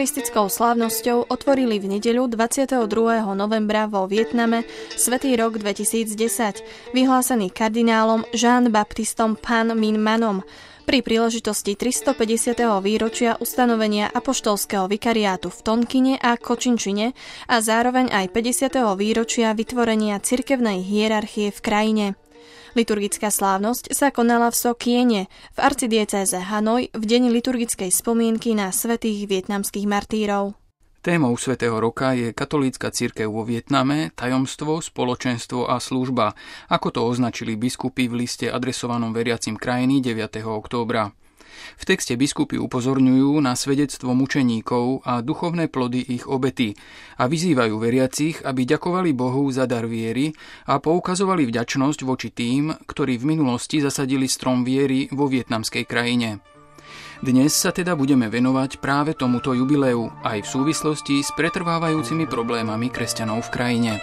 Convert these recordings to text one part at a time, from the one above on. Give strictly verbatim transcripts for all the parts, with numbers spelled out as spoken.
eucharistickou slávnosťou otvorili v nedeľu dvadsiateho druhého novembra vo Vietname Svätý rok dvetisícdesať, vyhlásený kardinálom Jean-Baptistom Pham Minh Manom pri príležitosti tristopäťdesiateho výročia ustanovenia apoštolského vikariátu v Tonkine a Kočinčine a zároveň aj päťdesiateho výročia vytvorenia cirkevnej hierarchie v krajine. Liturgická slávnosť sa konala v Sokiene, v arcidiecéze Hanoj v deň liturgickej spomienky na svätých vietnamských martírov. Témou svätého roka je katolícka cirkev vo Vietname, tajomstvo, spoločenstvo a služba, ako to označili biskupy v liste adresovanom veriacim krajiny deviateho októbra. V texte biskupy upozorňujú na svedectvo mučeníkov a duchovné plody ich obety a vyzývajú veriacich, aby ďakovali Bohu za dar viery a poukazovali vďačnosť voči tým, ktorí v minulosti zasadili strom viery vo vietnamskej krajine. Dnes sa teda budeme venovať práve tomuto jubileu aj v súvislosti s pretrvávajúcimi problémami kresťanov v krajine.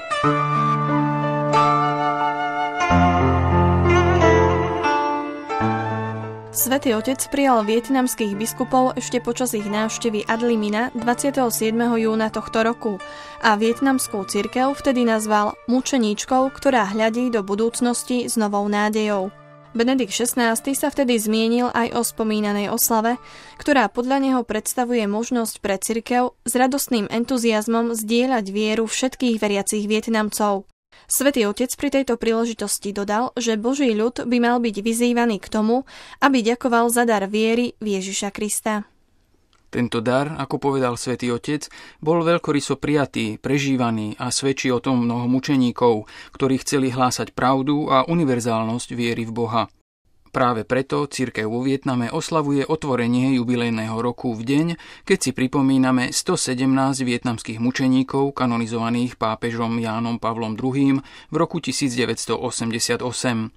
Svätý Otec prijal vietnamských biskupov ešte počas ich návštevy Ad Limina dvadsiateho siedmeho júna tohto roku a vietnamskú cirkev vtedy nazval mučeníčkou, ktorá hľadí do budúcnosti s novou nádejou. Benedikt šestnásty sa vtedy zmienil aj o spomínanej oslave, ktorá podľa neho predstavuje možnosť pre cirkev s radostným entuziazmom zdieľať vieru všetkých veriacich Vietnamcov. Svätý Otec pri tejto príležitosti dodal, že Boží ľud by mal byť vyzývaný k tomu, aby ďakoval za dar viery v Ježiša Krista. Tento dar, ako povedal Svätý Otec, bol veľkoryso prijatý, prežívaný a svedčí o tom mnoho mučeníkov, ktorí chceli hlásať pravdu a univerzálnosť viery v Boha. Práve preto cirkev vo Vietname oslavuje otvorenie jubilejného roku v deň, keď si pripomíname stosedemnásť vietnamských mučeníkov kanonizovaných pápežom Jánom Pavlom druhým v roku tisícdeväťstoosemdesiatosem.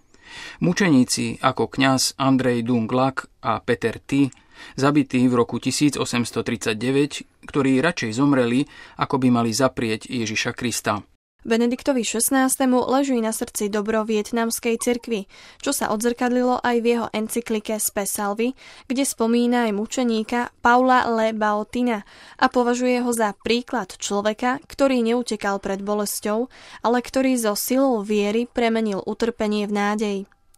Mučeníci ako kňaz Andrej Dung Lac a Peter Thi, zabití v roku tisícosemstotridsaťdeväť, ktorí radšej zomreli, ako by mali zaprieť Ježiša Krista. Benediktovi šestnástemu leží na srdci dobro vietnamskej cirkvi, čo sa odzrkadlilo aj v jeho encyklike Spe Salvi, kde spomína aj mučeníka Paula Le Baotina a považuje ho za príklad človeka, ktorý neutekal pred bolesťou, ale ktorý so silou viery premenil utrpenie v nádej.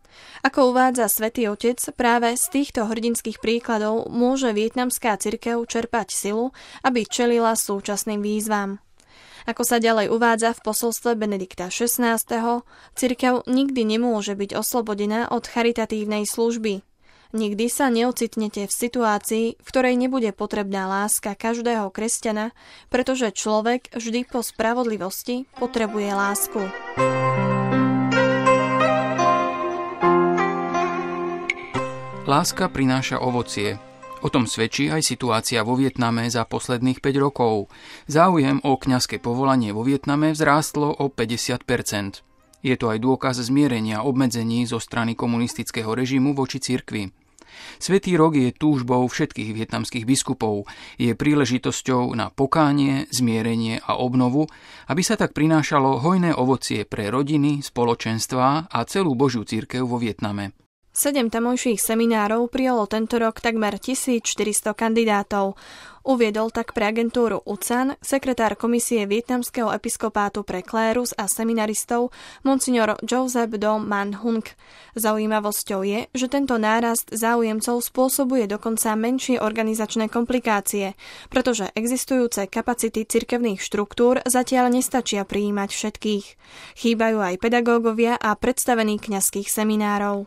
Ako uvádza Svätý Otec, práve z týchto hrdinských príkladov môže vietnamská cirkev čerpať silu, aby čelila súčasným výzvam. Ako sa ďalej uvádza v posolstve Benedikta šestnásteho, cirkev nikdy nemôže byť oslobodená od charitatívnej služby. Nikdy sa neocitnete v situácii, v ktorej nebude potrebná láska každého kresťana, pretože človek vždy po spravodlivosti potrebuje lásku. Láska prináša ovocie. O tom svedčí aj situácia vo Vietname za posledných päť rokov. Záujem o kňazské povolanie vo Vietname vzrástlo o päťdesiat percent. Je to aj dôkaz zmierenia obmedzení zo strany komunistického režimu voči cirkvi. Svätý rok je túžbou všetkých vietnamských biskupov, je príležitosťou na pokánie, zmierenie a obnovu, aby sa tak prinášalo hojné ovocie pre rodiny, spoločenstvá a celú Božiu cirkev vo Vietname. Sedem tamojších seminárov prijalo tento rok takmer tisícštyristo kandidátov. Uviedol tak pre agentúru U C A N sekretár komisie vietnamského episkopátu pre klérus a seminaristov monsignor Joseph Do Man Hung. Zaujímavosťou je, že tento nárast záujemcov spôsobuje dokonca menšie organizačné komplikácie, pretože existujúce kapacity cirkevných štruktúr zatiaľ nestačia prijímať všetkých. Chýbajú aj pedagógovia a predstavení kňazských seminárov.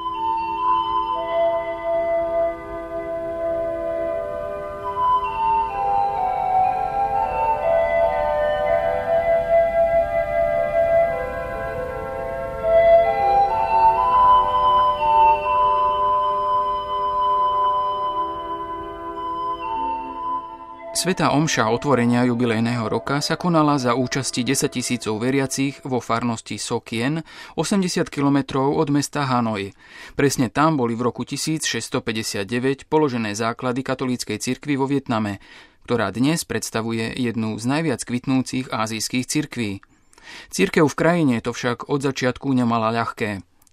Svätá omša otvorenia jubilejného roka sa konala za účasti desaťtisícov veriacich vo farnosti Sokien, osemdesiat kilometrov od mesta Hanoj. Presne tam boli v roku tisícšesťstopäťdesiatdeväť položené základy katolíckej cirkvi vo Vietname, ktorá dnes predstavuje jednu z najviac kvitnúcich ázijských cirkví. Cirkev v krajine to však od začiatku nemala ľahké.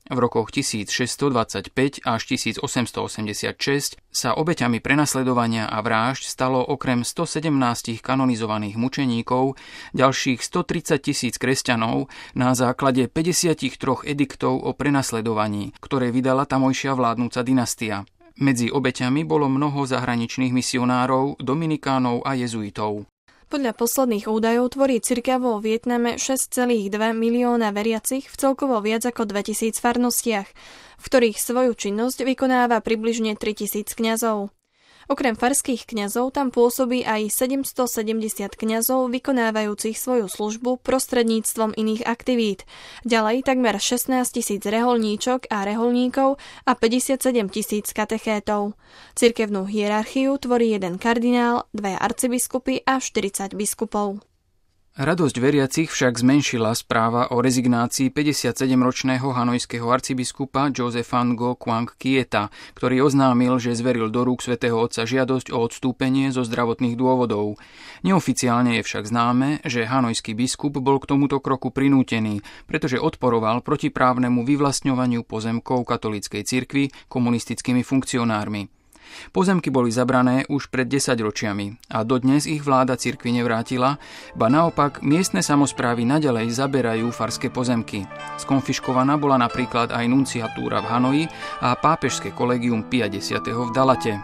V rokoch tisícšesťstodvadsaťpäť až tisícosemstoosemdesiatšesť sa obeťami prenasledovania a vrážd stalo okrem stosedemnásť kanonizovaných mučeníkov ďalších stotridsať tisíc kresťanov na základe päťdesiattri ediktov o prenasledovaní, ktoré vydala tamojšia vládnúca dynastia. Medzi obeťami bolo mnoho zahraničných misionárov, dominikánov a jezuitov. Podľa posledných údajov tvorí cirkev vo Vietname šesť celá dva milióna veriacich v celkovo viac ako dvetisíc farnostiach, v ktorých svoju činnosť vykonáva približne tritisíc kňazov. Okrem farských kňazov tam pôsobí aj sedemstosedemdesiat kňazov vykonávajúcich svoju službu prostredníctvom iných aktivít. Ďalej takmer šestnásť tisíc reholníčok a reholníkov a päťdesiatsedem tisíc katechétov. Cirkevnú hierarchiu tvorí jeden kardinál, dvaja arcibiskupy a štyridsať biskupov. Radosť veriacich však zmenšila správa o rezignácii päťdesiatsedemročného hanojského arcibiskupa Josepha Ngo Quang Kieta, ktorý oznámil, že zveril do rúk svätého Otca žiadosť o odstúpenie zo zdravotných dôvodov. Neoficiálne je však známe, že hanojský biskup bol k tomuto kroku prinútený, pretože odporoval protiprávnemu vyvlastňovaniu pozemkov katolíckej cirkvi komunistickými funkcionármi. Pozemky boli zabrané už pred desaťročiami a dodnes ich vláda cirkvi nevrátila, ba naopak miestne samosprávy naďalej zaberajú farské pozemky. Skonfiškovaná bola napríklad aj nunciatúra v Hanoji a pápežské kolegium Pia X v Dalate.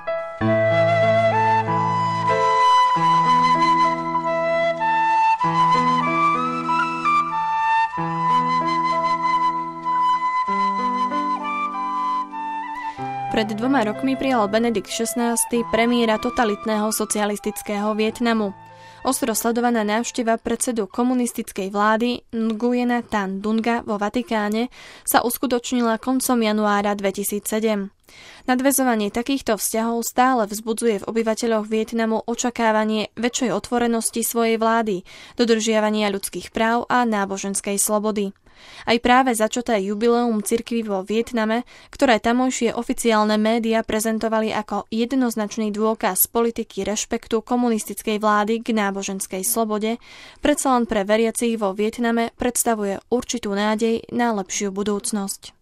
Pred dvoma rokmi prijal Benedikt šestnásty premiéra totalitného socialistického Vietnamu. Ostro sledovaná návšteva predsedu komunistickej vlády Nguyena Tan Dunga vo Vatikáne sa uskutočnila koncom januára dvetisícsedem. Nadväzovanie takýchto vzťahov stále vzbudzuje v obyvateľoch Vietnamu očakávanie väčšej otvorenosti svojej vlády, dodržiavania ľudských práv a náboženskej slobody. Aj práve začaté jubileum cirkvi vo Vietname, ktoré tamojšie oficiálne médiá prezentovali ako jednoznačný dôkaz politiky rešpektu komunistickej vlády k náboženskej slobode, predsa len pre veriacich vo Vietname predstavuje určitú nádej na lepšiu budúcnosť.